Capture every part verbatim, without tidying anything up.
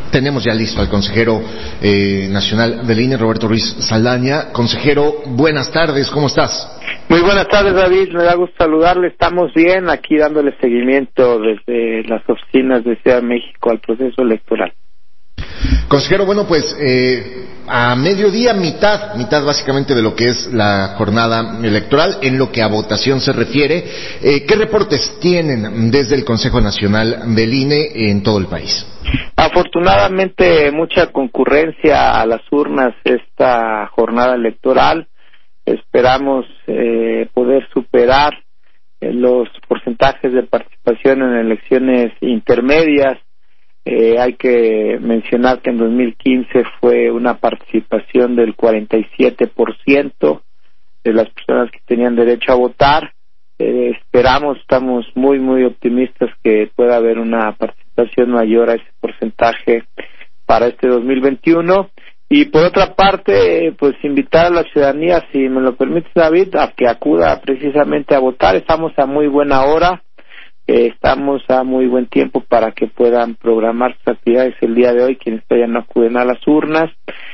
Tenemos ya listo al consejero eh, nacional del I N E, Roberto Ruiz Saldaña. Consejero, buenas tardes, ¿cómo estás? Muy buenas tardes, David, me da gusto saludarle. Estamos bien aquí dándole seguimiento desde las oficinas de Ciudad de México al proceso electoral. Consejero, bueno, pues eh, a mediodía, mitad, mitad básicamente de lo que es la jornada electoral, en lo que a votación se refiere, eh, ¿qué reportes tienen desde el Consejo Nacional del I N E en todo el país? Afortunadamente, mucha concurrencia a las urnas esta jornada electoral. Esperamos eh, poder superar eh, los porcentajes de participación en elecciones intermedias. Eh, hay que mencionar que en dos mil quince fue una participación del cuarenta y siete por ciento de las personas que tenían derecho a votar. Eh, esperamos, estamos muy, muy optimistas que pueda haber una participación mayor a ese porcentaje para este dos mil veintiuno. Y por otra parte, pues invitar a la ciudadanía, si me lo permite, David, a que acuda precisamente a votar. Estamos a muy buena hora. Eh, estamos a muy buen tiempo para que puedan programar sus actividades el día de hoy, quienes todavía no acuden a las urnas,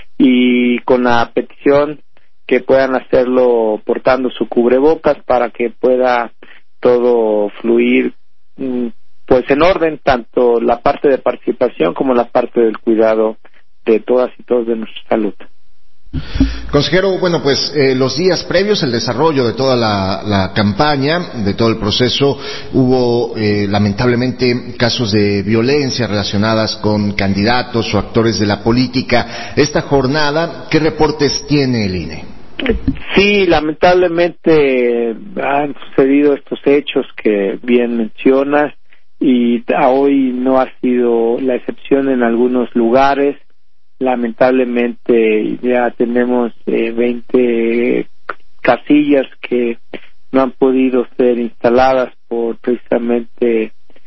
y con la petición que puedan hacerlo portando su cubrebocas para que pueda todo fluir pues en orden, tanto la parte de participación como la parte del cuidado de todas y todos de nuestra salud. Consejero, bueno, pues eh, los días previos, el desarrollo de toda la, la campaña, de todo el proceso, hubo eh, lamentablemente casos de violencia relacionadas con candidatos o actores de la política. Esta jornada, ¿qué reportes tiene el I N E? Sí, lamentablemente han sucedido estos hechos que bien mencionas, y hoy no ha sido la excepción en algunos lugares. Lamentablemente ya tenemos eh, veinte casillas que no han podido ser instaladas por precisamente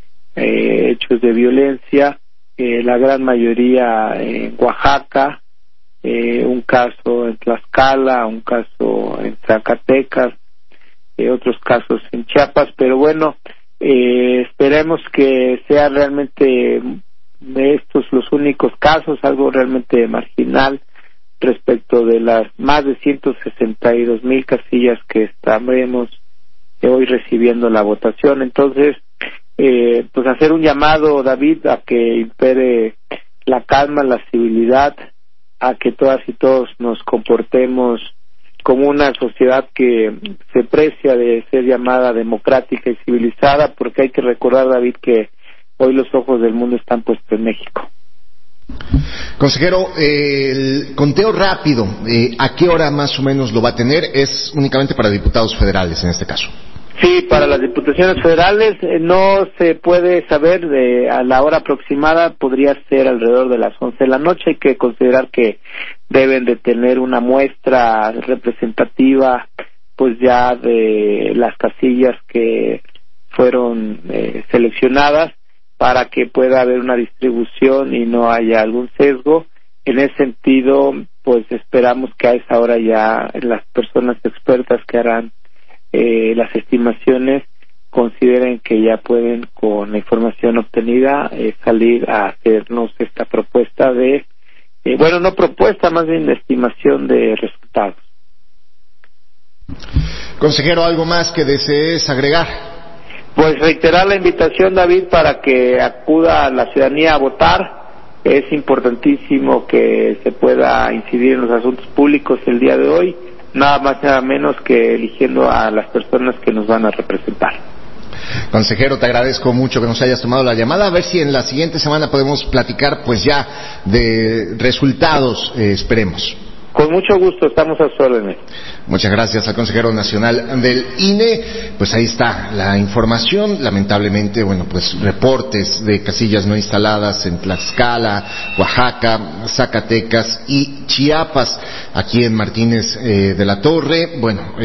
eh, hechos de violencia, eh, la gran mayoría en Oaxaca, eh, un caso en Tlaxcala, un caso en Zacatecas, eh, otros casos en Chiapas, pero bueno, eh, esperemos que sea realmente de estos los únicos casos, algo realmente marginal respecto de las más de ciento sesenta y dos mil casillas que estaremos hoy recibiendo la votación. Entonces, eh, pues hacer un llamado, David, a que impere la calma, la civilidad, a que todas y todos nos comportemos como una sociedad que se precia de ser llamada democrática y civilizada, porque hay que recordar, David, que hoy los ojos del mundo están puestos en México. Consejero, eh, el conteo rápido, eh, ¿a qué hora más o menos lo va a tener? Es únicamente para diputados federales en este caso. Sí, para las diputaciones federales eh, no se puede saber de, a la hora aproximada, podría ser alrededor de las once de la noche. Hay que considerar que deben de tener una muestra representativa pues ya de las casillas que fueron eh, seleccionadas, para que pueda haber una distribución y no haya algún sesgo. En ese sentido, pues esperamos que a esa hora ya las personas expertas que harán eh, las estimaciones consideren que ya pueden, con la información obtenida, eh, salir a hacernos esta propuesta de, eh, bueno, no propuesta, más bien estimación de resultados. Consejero, ¿algo más que desees agregar? Pues reiterar la invitación, David, para que acuda a la ciudadanía a votar. Es importantísimo que se pueda incidir en los asuntos públicos el día de hoy, nada más nada menos que eligiendo a las personas que nos van a representar. Consejero, te agradezco mucho que nos hayas tomado la llamada. A ver si en la siguiente semana podemos platicar pues ya de resultados, eh, esperemos. Con mucho gusto, estamos a sus órdenes. Muchas gracias al consejero nacional del I N E. Pues ahí está la información. Lamentablemente, bueno, pues reportes de casillas no instaladas en Tlaxcala, Oaxaca, Zacatecas y Chiapas. Aquí en Martínez eh, de la Torre, bueno,